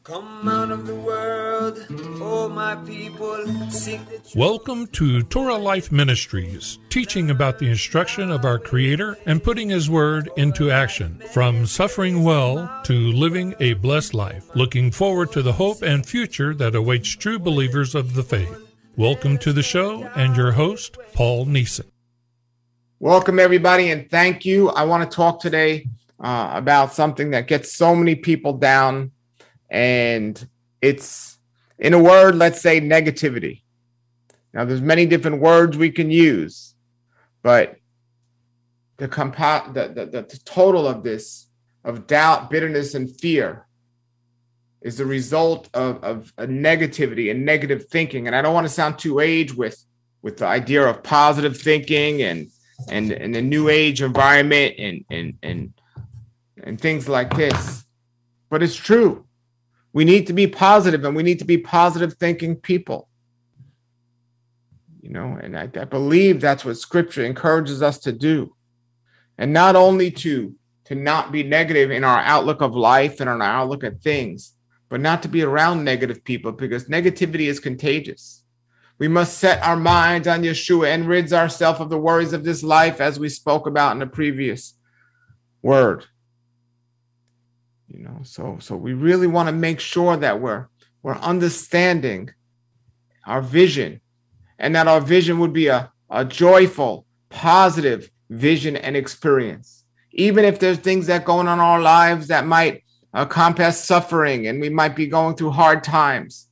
Come out of the world, oh my people, sing the truth. Welcome to Torah Life Ministries, teaching about the instruction of our Creator and putting His Word into action, from suffering well to living a blessed life, looking forward to the hope and future that awaits true believers of the faith. Welcome to the show and your host, Paul Neeson. Welcome, everybody, and thank you. I want to talk today about something that gets so many people down, and it's, in a word, let's say negativity. Now, there's many different words we can use, but the total of this, of doubt, bitterness, and fear, is the result of a negativity and negative thinking. And I don't want to sound too aged with the idea of positive thinking and the new age environment and things like this. But it's true. We need to be positive, and we need to be positive thinking people. You know, and I believe that's what Scripture encourages us to do. And not only to not be negative in our outlook of life and on our outlook at things, but not to be around negative people, because negativity is contagious. We must set our minds on Yeshua and rid ourselves of the worries of this life, as we spoke about in the previous word. You know, so we really want to make sure that we're understanding our vision, and that our vision would be a joyful, positive vision and experience. Even if there's things that go on in our lives that might compass suffering, and we might be going through hard times.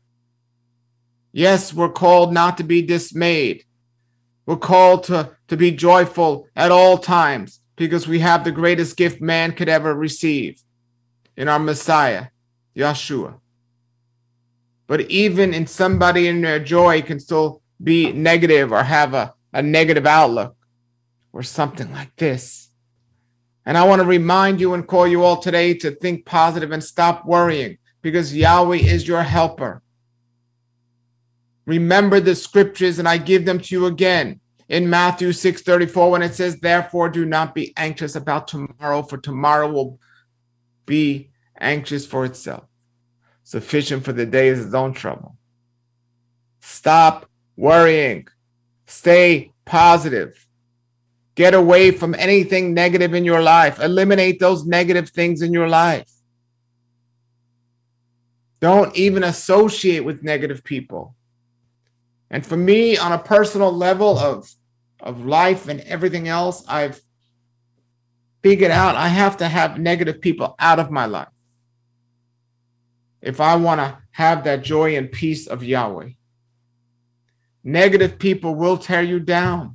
Yes, we're called not to be dismayed. We're called to be joyful at all times, because we have the greatest gift man could ever receive in our Messiah, Yeshua. But even in somebody in their joy can still be negative or have a negative outlook or something like this. And I want to remind you and call you all today to think positive and stop worrying, because Yahweh is your helper. Remember the scriptures, and I give them to you again in Matthew 6:34, when it says, "Therefore do not be anxious about tomorrow, for tomorrow will be anxious for itself. Sufficient for the day is its own trouble." Stop worrying. Stay positive. Get away from anything negative in your life. Eliminate those negative things in your life. Don't even associate with negative people. And for me, on a personal level of life and everything else, I've figured out I have to have negative people out of my life if I want to have that joy and peace of Yahweh. Negative people will tear you down.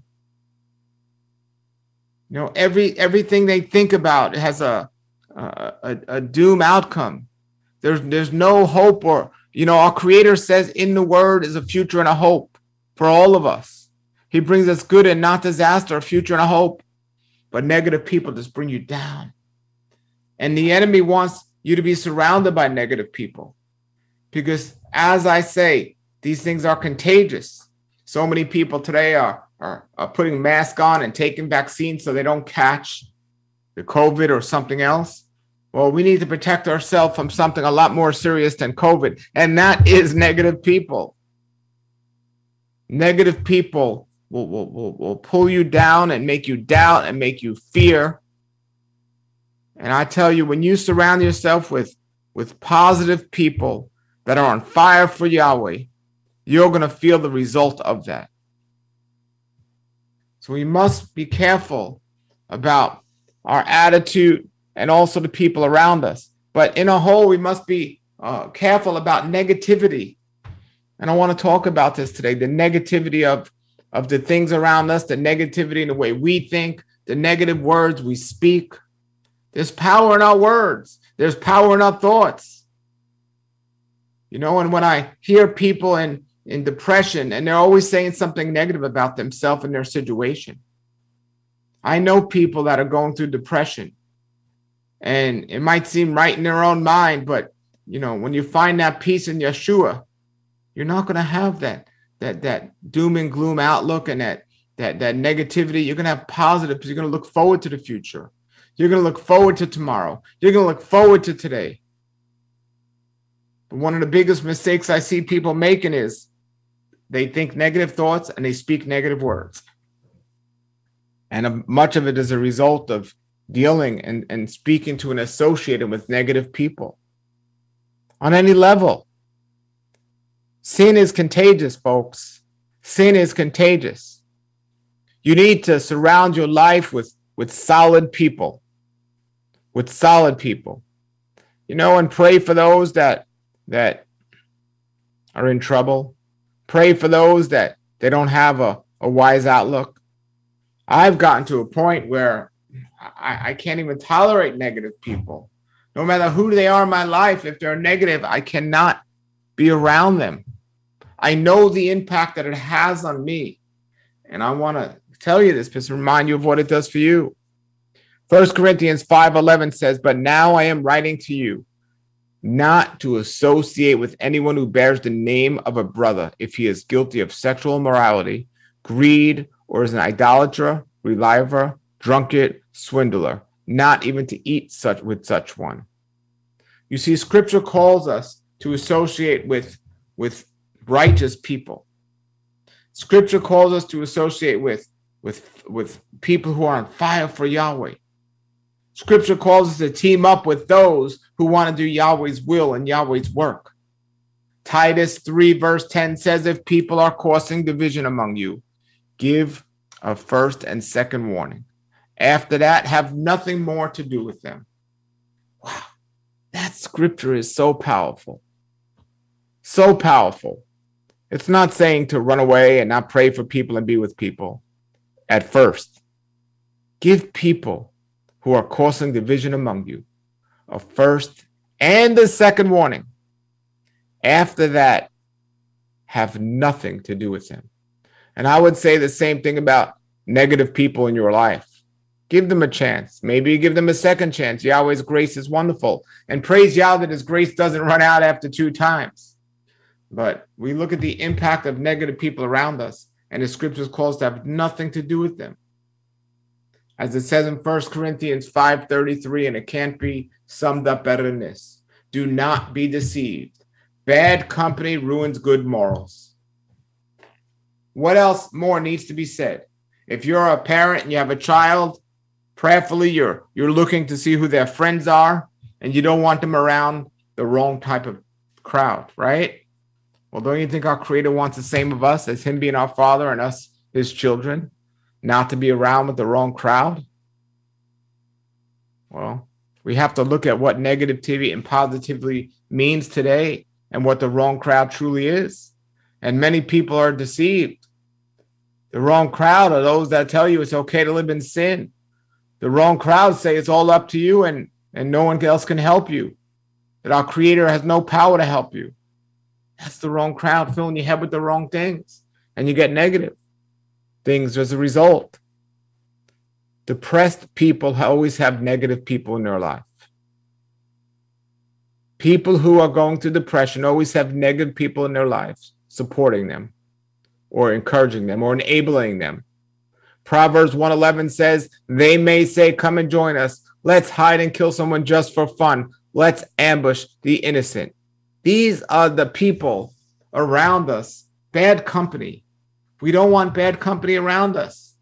You know, everything they think about has a doom outcome. There's no hope, or, you know, our Creator says in the Word is a future and a hope for all of us. He brings us good and not disaster, a future and a hope. But negative people just bring you down. And the enemy wants you to be surrounded by negative people, because, as I say, these things are contagious. So many people today are putting masks on and taking vaccines so they don't catch the COVID or something else. Well, we need to protect ourselves from something a lot more serious than COVID, and that is negative people. Negative people will pull you down and make you doubt and make you fear. And I tell you, when you surround yourself with positive people that are on fire for Yahweh, you're going to feel the result of that. So we must be careful about our attitude and also the people around us. But in a whole, we must be careful about negativity. And I want to talk about this today, the negativity of the things around us, the negativity in the way we think, the negative words we speak. There's power in our words. There's power in our thoughts. You know, and when I hear people in depression, and they're always saying something negative about themselves and their situation. I know people that are going through depression, and it might seem right in their own mind, but, you know, when you find that peace in Yeshua, you're not going to have that doom and gloom outlook and that negativity. You're going to have positive, because you're going to look forward to the future. You're going to look forward to tomorrow. You're going to look forward to today. But one of the biggest mistakes I see people making is they think negative thoughts and they speak negative words. And much of it is a result of dealing and speaking to and associating with negative people on any level. Sin is contagious, folks. Sin is contagious. You need to surround your life with solid people. With solid people. And pray for those that are in trouble. Pray for those that they don't have a wise outlook. I've gotten to a point where I can't even tolerate negative people. No matter who they are in my life, if they're negative, I cannot be around them. I know the impact that it has on me. And I want to tell you this to remind you of what it does for you. 1 Corinthians 5:11 says, "But now I am writing to you, not to associate with anyone who bears the name of a brother if he is guilty of sexual immorality, greed, or is an idolater, reliver, drunkard, swindler, not even to eat with such one." You see, Scripture calls us to associate with righteous people. Scripture calls us to associate with people who are on fire for Yahweh. Scripture calls us to team up with those who want to do Yahweh's will and Yahweh's work. Titus 3 verse 10 says, "If people are causing division among you, give a first and second warning. After that, have nothing more to do with them." Wow, that scripture is so powerful. So powerful. It's not saying to run away and not pray for people and be with people at first. Give people who are causing division among you a first and a second warning. After that, have nothing to do with them. And I would say the same thing about negative people in your life. Give them a chance. Maybe give them a second chance. Yahweh's grace is wonderful. And praise Yah that his grace doesn't run out after 2 times. But we look at the impact of negative people around us, and the scriptures call us to have nothing to do with them. As it says in 1 Corinthians 5:33, and it can't be summed up better than this: do not be deceived. Bad company ruins good morals. What else more needs to be said? If you're a parent and you have a child, prayerfully you're looking to see who their friends are, and you don't want them around the wrong type of crowd, right? Well, don't you think our Creator wants the same of us, as him being our Father and us his children, not to be around with the wrong crowd? Well, we have to look at what negativity and positively means today and what the wrong crowd truly is. And many people are deceived. The wrong crowd are those that tell you it's okay to live in sin. The wrong crowd say it's all up to you and no one else can help you, that our Creator has no power to help you. That's the wrong crowd filling your head with the wrong things, and you get negative things as a result. Depressed people always have negative people in their life. People who are going through depression always have negative people in their lives supporting them or encouraging them or enabling them. Proverbs 1:11 says, "They may say, 'Come and join us. Let's hide and kill someone just for fun. Let's ambush the innocent.'" These are the people around us. Bad company. We don't want bad company around us.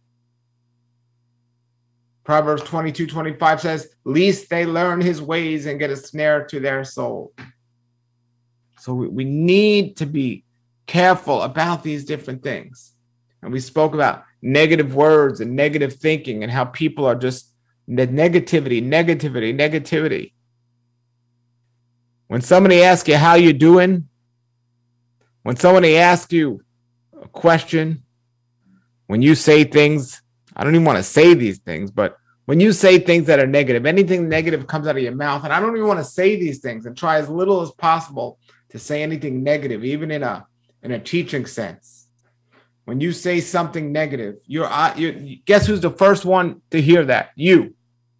Proverbs 22:25 says, "Least they learn his ways and get a snare to their soul." So we need to be careful about these different things. And we spoke about negative words and negative thinking and how people are just negativity. When somebody asks you how you're doing, when somebody asks you a question, when you say things, I don't even want to say these things, but when you say things that are negative, anything negative comes out of your mouth, and I don't even want to say these things, and try as little as possible to say anything negative, even in a teaching sense. When you say something negative, you guess who's the first one to hear that? You.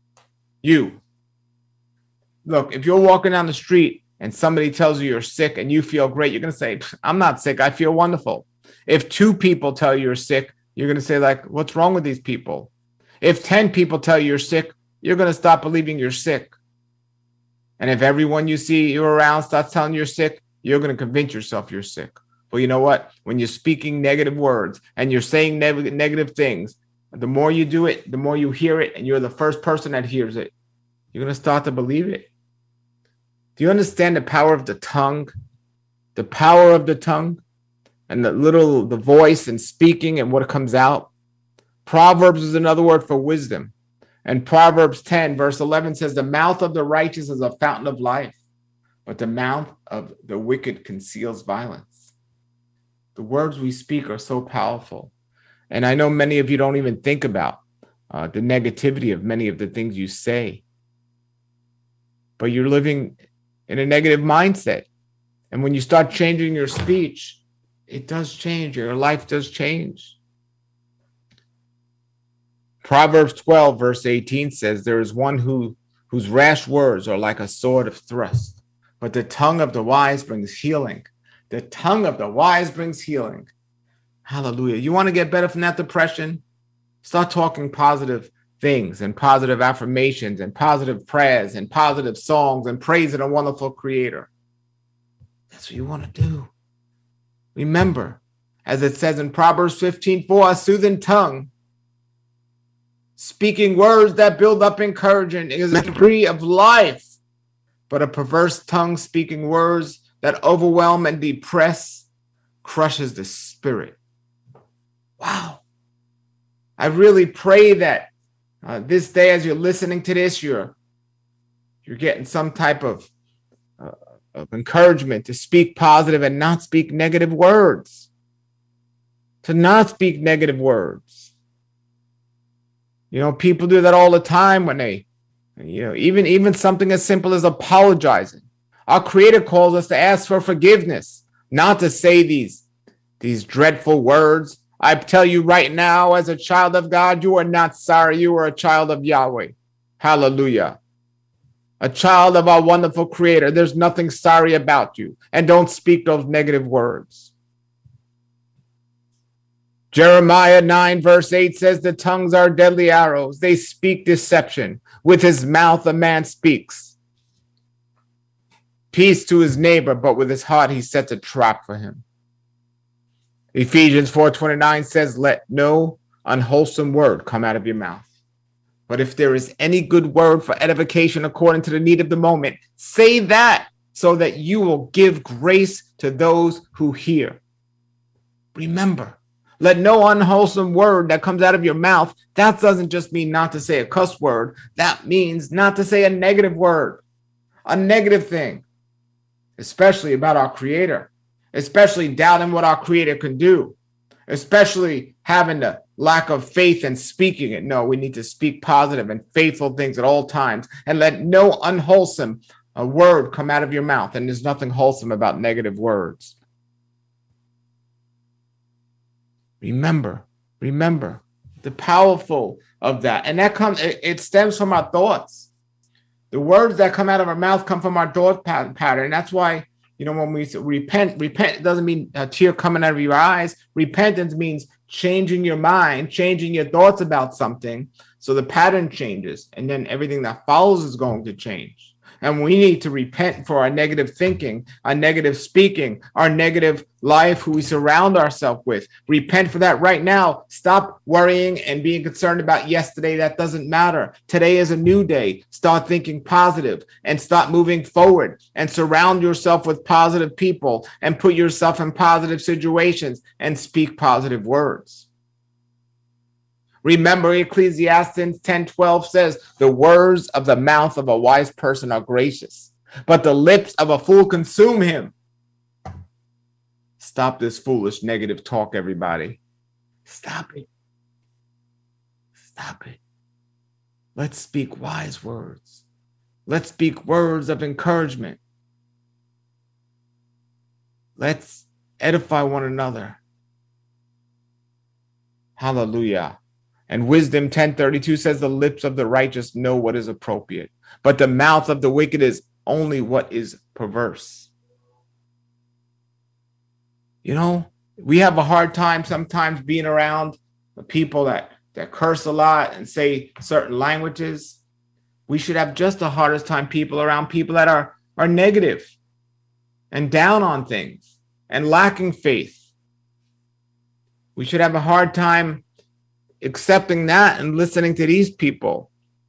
Look, if you're walking down the street and somebody tells you you're sick and you feel great, you're going to say, "I'm not sick. I feel wonderful." If 2 people tell you you're sick, you're going to say, like, "What's wrong with these people?" If 10 people tell you you're sick, you're going to stop believing you're sick. And if everyone you see you're around starts telling you're sick, you're going to convince yourself you're sick. But you know what? When you're speaking negative words and you're saying negative things, the more you do it, the more you hear it, and you're the first person that hears it, you're going to start to believe it. Do you understand the power of the tongue? The power of the tongue and the voice and speaking and what comes out. Proverbs is another word for wisdom. And Proverbs 10 verse 11 says, the mouth of the righteous is a fountain of life, but the mouth of the wicked conceals violence. The words we speak are so powerful. And I know many of you don't even think about the negativity of many of the things you say. But you're living in a negative mindset. And when you start changing your speech, it does change. Your life does change. Proverbs 12 verse 18 says, there is one whose rash words are like a sword of thrust, but the tongue of the wise brings healing. The tongue of the wise brings healing. Hallelujah. You want to get better from that depression? Start talking positive things and positive affirmations and positive prayers and positive songs and praising a wonderful creator. That's what you want to do. Remember, as it says in Proverbs 15:4, a soothing tongue, speaking words that build up encouragement, is a tree of life. But a perverse tongue speaking words that overwhelm and depress crushes the spirit. Wow. I really pray that this day, as you're listening to this, you're getting some type of encouragement to speak positive and not speak negative words. To not speak negative words. You know, people do that all the time when they, even something as simple as apologizing. Our Creator calls us to ask for forgiveness, not to say these dreadful words. I tell you right now, as a child of God, you are not sorry. You are a child of Yahweh. Hallelujah. A child of our wonderful Creator. There's nothing sorry about you. And don't speak those negative words. Jeremiah 9 verse 8 says, the tongues are deadly arrows. They speak deception. With his mouth a man speaks peace to his neighbor, but with his heart he sets a trap for him. Ephesians 4:29 says, let no unwholesome word come out of your mouth. But if there is any good word for edification according to the need of the moment, say that, so that you will give grace to those who hear. Remember, let no unwholesome word that comes out of your mouth, that doesn't just mean not to say a cuss word. That means not to say a negative word, a negative thing, especially about our Creator, especially doubting what our Creator can do, especially having the lack of faith and speaking it. No, we need to speak positive and faithful things at all times, and let no unwholesome word come out of your mouth. And there's nothing wholesome about negative words. Remember the powerful of that. And that comes, it stems from our thoughts. The words that come out of our mouth come from our thought pattern. That's why, when we repent doesn't mean a tear coming out of your eyes. Repentance means changing your mind, changing your thoughts about something, so the pattern changes, and then everything that follows is going to change. And we need to repent for our negative thinking, our negative speaking, our negative life, who we surround ourselves with. Repent for that right now. Stop worrying and being concerned about yesterday. That doesn't matter. Today is a new day. Start thinking positive and start moving forward, and surround yourself with positive people and put yourself in positive situations and speak positive words. Remember, Ecclesiastes 10:12 says, the words of the mouth of a wise person are gracious, but the lips of a fool consume him. Stop this foolish negative talk, everybody. Stop it. Stop it. Let's speak wise words. Let's speak words of encouragement. Let's edify one another. Hallelujah. And Wisdom 10:32 says, the lips of the righteous know what is appropriate, but the mouth of the wicked is only what is perverse. We have a hard time sometimes being around the people that curse a lot and say certain languages. We should have just the hardest time around people that are negative and down on things and lacking faith. We should have a hard time accepting that and listening to these people.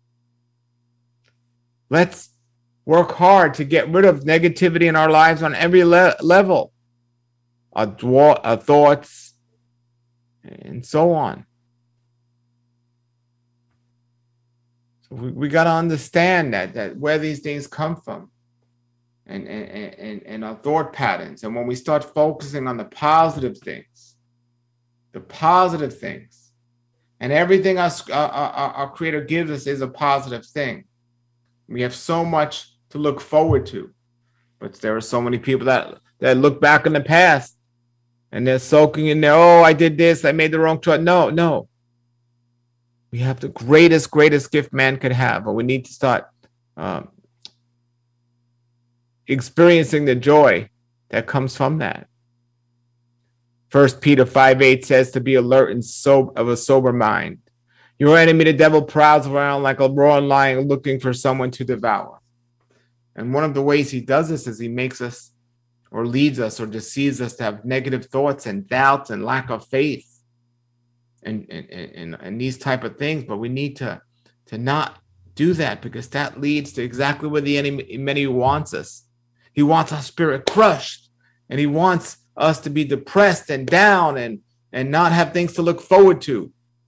Let's work hard to get rid of negativity in our lives on every level, our thoughts, and so on. So we got to understand that where these things come from, and our thought patterns. And when we start focusing on the positive things, and everything our Creator gives us is a positive thing. We have so much to look forward to, but there are so many people that look back in the past and they're soaking in there. Oh, I did this. I made the wrong choice. No. We have the greatest gift man could have, but we need to start experiencing the joy that comes from that. 1 Peter 5:8 says to be alert and of a sober mind. Your enemy, the devil, prowls around like a roaring lion looking for someone to devour. And one of the ways he does this is he makes us or leads us or deceives us to have negative thoughts and doubts and lack of faith and these type of things. But we need to not do that, because that leads to exactly where the enemy wants us. He wants our spirit crushed, and he wants us to be depressed and down and not have things to look forward to.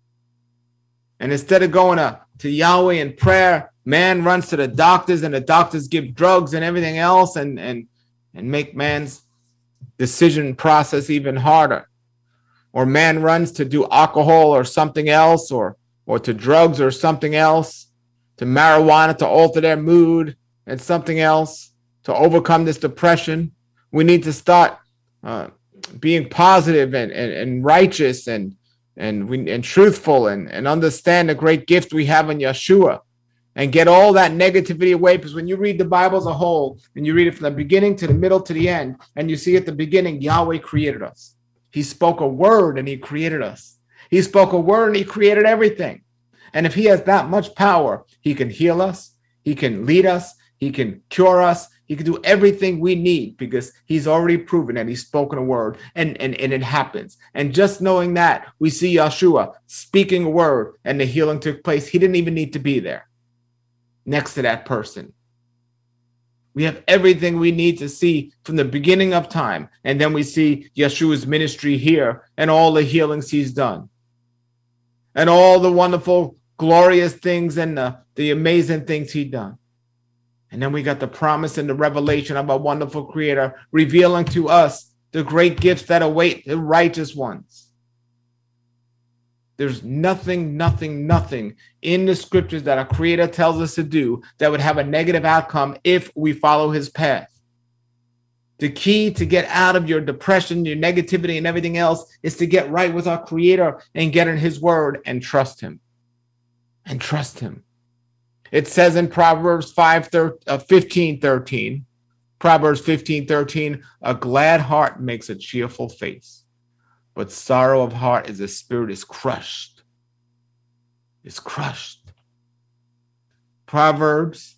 And instead of going to Yahweh in prayer, man runs to the doctors, and the doctors give drugs and everything else and make man's decision process even harder. Or man runs to do alcohol or something else, or to drugs or something else, to marijuana to alter their mood and something else to overcome this depression. We need to start being positive and righteous and truthful and understand the great gift we have in Yeshua, and get all that negativity away. Because when you read the Bible as a whole, and you read it from the beginning to the middle to the end, and you see at the beginning, Yahweh created us. He spoke a word and he created us. He spoke a word and he created everything. And if he has that much power, he can heal us, he can lead us, he can cure us, he can do everything we need, because he's already proven that he's spoken a word and it happens. And just knowing that, we see Yeshua speaking a word and the healing took place. He didn't even need to be there next to that person. We have everything we need to see from the beginning of time. And then we see Yeshua's ministry here and all the healings he's done, and all the wonderful, glorious things and the amazing things he's done. And then we got the promise and the revelation of a wonderful Creator revealing to us the great gifts that await the righteous ones. There's nothing in the scriptures that our Creator tells us to do that would have a negative outcome if we follow his path. The key to get out of your depression, your negativity, and everything else is to get right with our Creator and get in his word and trust him. It says in Proverbs 15:13, Proverbs 15:13, a glad heart makes a cheerful face, but sorrow of heart is the spirit is crushed. It's crushed. Proverbs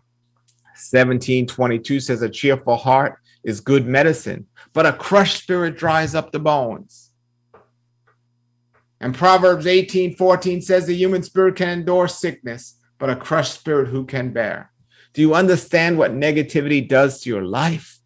17:22 says a cheerful heart is good medicine, but a crushed spirit dries up the bones. And Proverbs 18:14 says the human spirit can endure sickness, but a crushed spirit who can bear? Do you understand what negativity does to your life?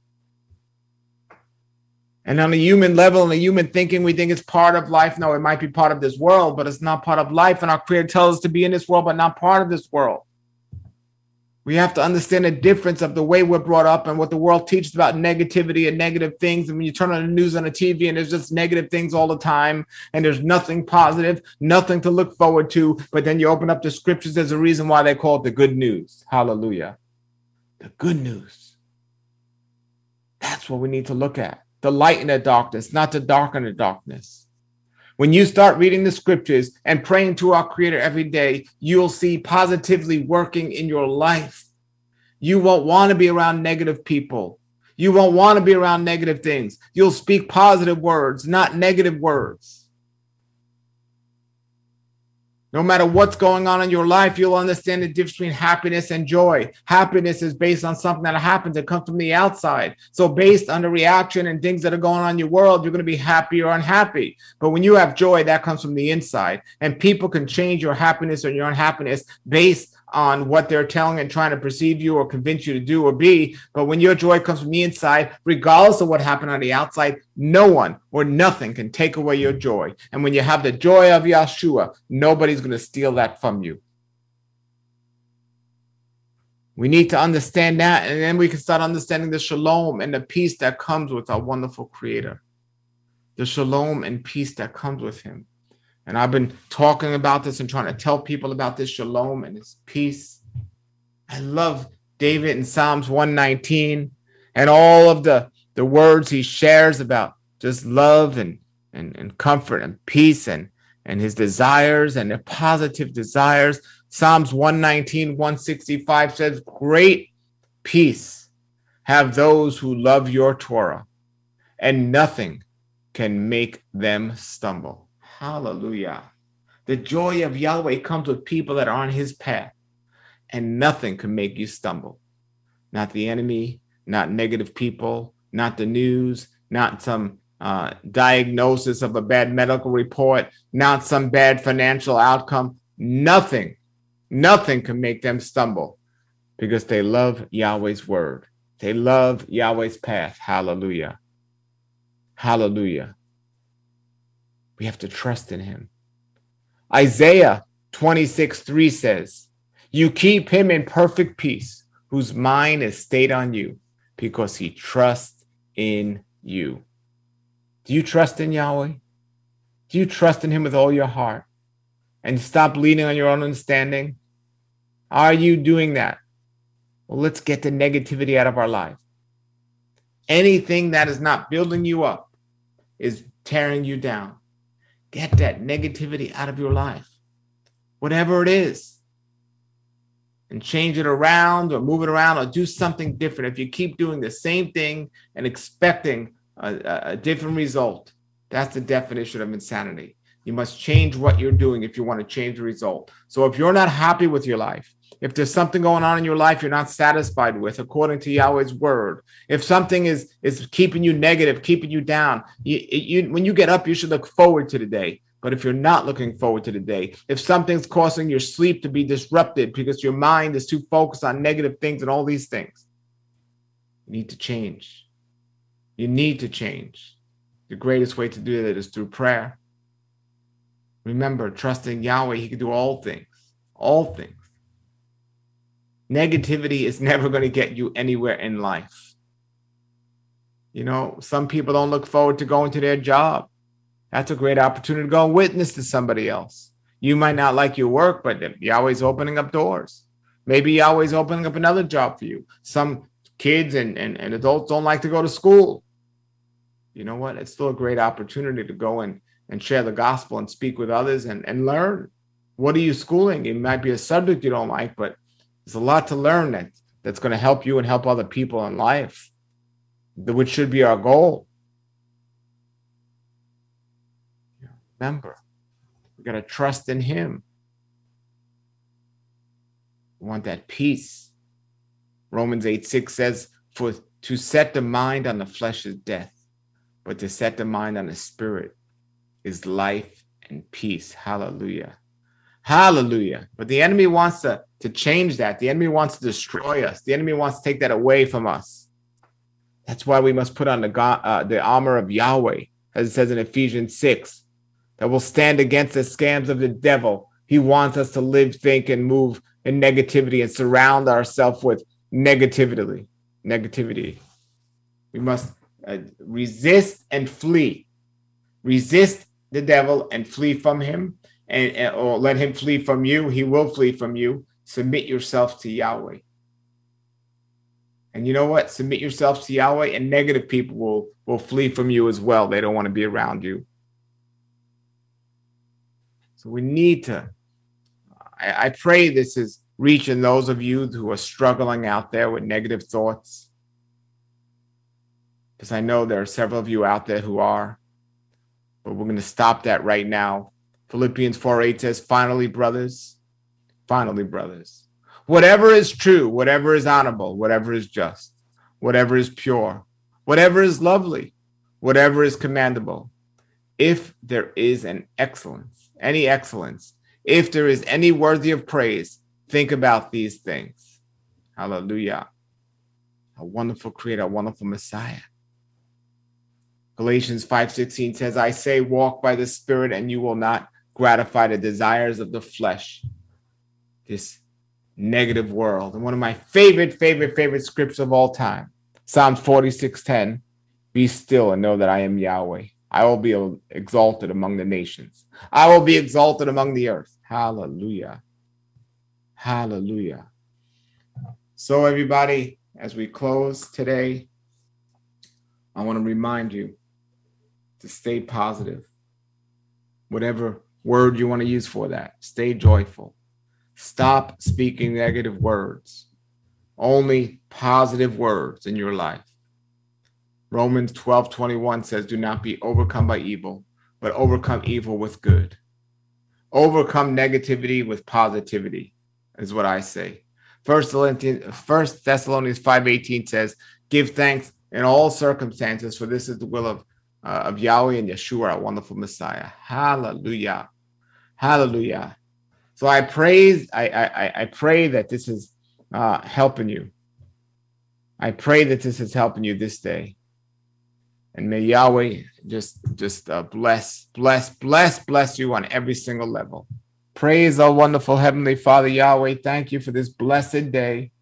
And on a human level, and a human thinking, we think it's part of life. No, it might be part of this world, but it's not part of life. And our Creator tells us to be in this world, but not part of this world. We have to understand the difference of the way we're brought up and what the world teaches about negativity and negative things. And when you turn on the news on the TV and there's just negative things all the time, and there's nothing positive, nothing to look forward to, but then you open up the scriptures, there's a reason why they call it the good news. Hallelujah. The good news. That's what we need to look at. The light in the darkness, not to darken the darkness. When you start reading the scriptures and praying to our Creator every day, you'll see positively working in your life. You won't want to be around negative people. You won't want to be around negative things. You'll speak positive words, not negative words. No matter what's going on in your life, you'll understand the difference between happiness and joy. Happiness is based on something that happens that comes from the outside. So based on the reaction and things that are going on in your world, you're going to be happy or unhappy. But when you have joy, that comes from the inside. And people can change your happiness or your unhappiness based on what they're telling and trying to perceive you or convince you to do or be. But when your joy comes from the inside, regardless of what happened on the outside, no one or nothing can take away your joy. And when you have the joy of Yeshua, nobody's going to steal that from you. We need to understand that, and then we can start understanding the shalom and the peace that comes with our wonderful Creator. The shalom and peace that comes with him. And I've been talking about this and trying to tell people about this shalom and this peace. I love David in Psalms 119 and all of the words he shares about just love and comfort and peace and his desires and the positive desires. Psalms 119, 165 says, great peace have those who love your Torah, and nothing can make them stumble. Hallelujah. The joy of Yahweh comes with people that are on his path, and nothing can make you stumble. Not the enemy, not negative people, not the news, not some diagnosis of a bad medical report, not some bad financial outcome. Nothing can make them stumble because they love Yahweh's word. They love Yahweh's path. Hallelujah. Hallelujah. We have to trust in him. Isaiah 26:3 says, you keep him in perfect peace, whose mind is stayed on you, because he trusts in you. Do you trust in Yahweh? Do you trust in him with all your heart and stop leaning on your own understanding? Are you doing that? Well, let's get the negativity out of our life. Anything that is not building you up is tearing you down. Get that negativity out of your life, whatever it is, and change it around or move it around or do something different. If you keep doing the same thing and expecting a different result, that's the definition of insanity. You must change what you're doing if you want to change the result. So if you're not happy with your life, if there's something going on in your life you're not satisfied with, according to Yahweh's word, if something is keeping you negative, keeping you down, when you get up, you should look forward to the day. But if you're not looking forward to the day, if something's causing your sleep to be disrupted because your mind is too focused on negative things and all these things, you need to change. You need to change. The greatest way to do that is through prayer. Remember, trusting Yahweh, he can do all things. All things. Negativity is never going to get you anywhere in life. You know, some people don't look forward to going to their job. That's a great opportunity to go and witness to somebody else. You might not like your work, but Yahweh's opening up doors. Maybe Yahweh's opening up another job for you. Some kids and adults don't like to go to school. You know what? It's still a great opportunity to go and share the gospel and speak with others and learn. What are you schooling? It might be a subject you don't like, but there's a lot to learn that's going to help you and help other people in life, which should be our goal. Remember, we got to trust in him. We want that peace. Romans 8:6 says, for to set the mind on the flesh is death, but to set the mind on the spirit is life and peace. Hallelujah. Hallelujah. But the enemy wants to change that. The enemy wants to destroy us. The enemy wants to take that away from us. That's why we must put on the armor of Yahweh, as it says in Ephesians 6, that will stand against the scams of the devil. He wants us to live, think, and move in negativity and surround ourselves with negativity. We must resist and flee. Resist the devil and flee from him, or let him flee from you. He will flee from you. Submit yourself to Yahweh. And you know what? Submit yourself to Yahweh, and negative people will flee from you as well. They don't want to be around you. So we need to, I pray this is reaching those of you who are struggling out there with negative thoughts, because I know there are several of you out there who are, but we're going to stop that right now. Philippians 4:8 says, finally, brothers, whatever is true, whatever is honorable, whatever is just, whatever is pure, whatever is lovely, whatever is commendable, if there is any excellence, if there is any worthy of praise, think about these things. Hallelujah. A wonderful creator, a wonderful Messiah. Galatians 5:16 says, I say, walk by the Spirit, and you will not gratify the desires of the flesh. This negative world. And one of my favorite scripts of all time, Psalms 46:10, be still and know that I am Yahweh. I will be exalted among the nations. I will be exalted among the earth. Hallelujah. Hallelujah. So everybody, as we close today, I want to remind you to stay positive. Whatever word you want to use for that, stay joyful. Stop speaking negative words. Only positive words in your life. Romans 12:21 says, do not be overcome by evil, but overcome evil with good. Overcome negativity with positivity is what I say. 1 Thessalonians 5:18 says, give thanks in all circumstances, for this is the will of Yahweh and Yeshua, our wonderful Messiah. Hallelujah. Hallelujah. So I pray that this is helping you. I pray that this is helping you this day. And may Yahweh just bless you on every single level. Praise our wonderful Heavenly Father, Yahweh. Thank you for this blessed day.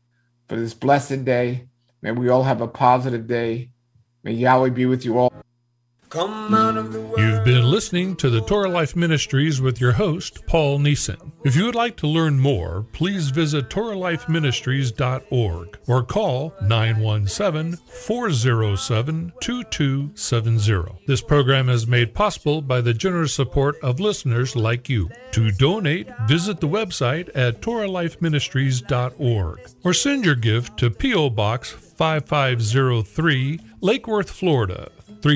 May we all have a positive day. May Yahweh be with you all. Come out of the world. You've been listening to the Torah Life Ministries with your host, Paul Neeson. If you would like to learn more, please visit TorahLifeMinistries.org or call 917-407-2270. This program is made possible by the generous support of listeners like you. To donate, visit the website at TorahLifeMinistries.org or send your gift to P.O. Box 5503, Lake Worth, Florida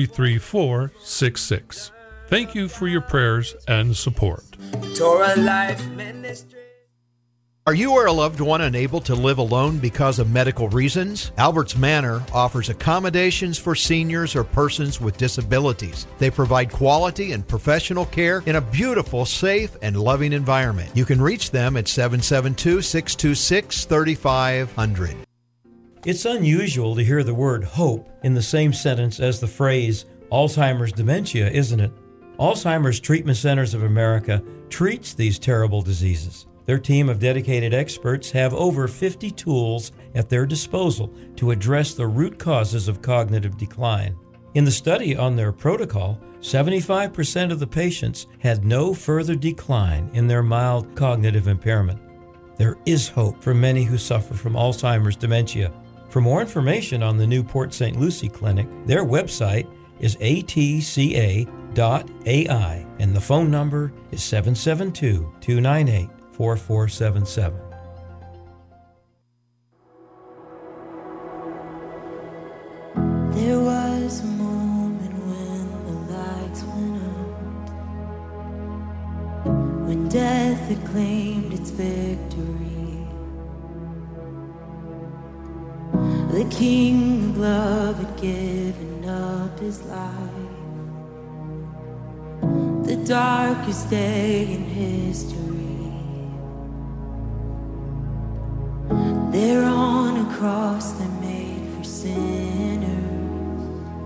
33466. Thank you for your prayers and support. Torah Life Ministry. Are you or a loved one unable to live alone because of medical reasons? Albert's Manor offers accommodations for seniors or persons with disabilities. They provide quality and professional care in a beautiful, safe, and loving environment. You can reach them at 772-626-3500. It's unusual to hear the word hope in the same sentence as the phrase Alzheimer's dementia, isn't it? Alzheimer's Treatment Centers of America treats these terrible diseases. Their team of dedicated experts have over 50 tools at their disposal to address the root causes of cognitive decline. In the study on their protocol, 75% of the patients had no further decline in their mild cognitive impairment. There is hope for many who suffer from Alzheimer's dementia. For more information on the new Port St. Lucie Clinic, their website is atca.ai and the phone number is 772-298-4477. There was a moment when the lights went out, when death had claimed its victory. The King of Love had given up his life. The darkest day in history. There on a cross that made for sinners.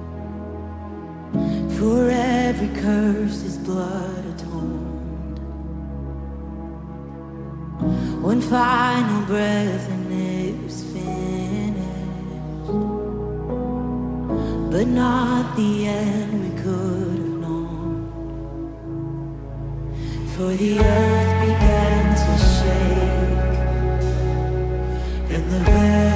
For every curse his blood atoned. One final breath and it was finished. But not the end we could have known. For the earth began to shake, and the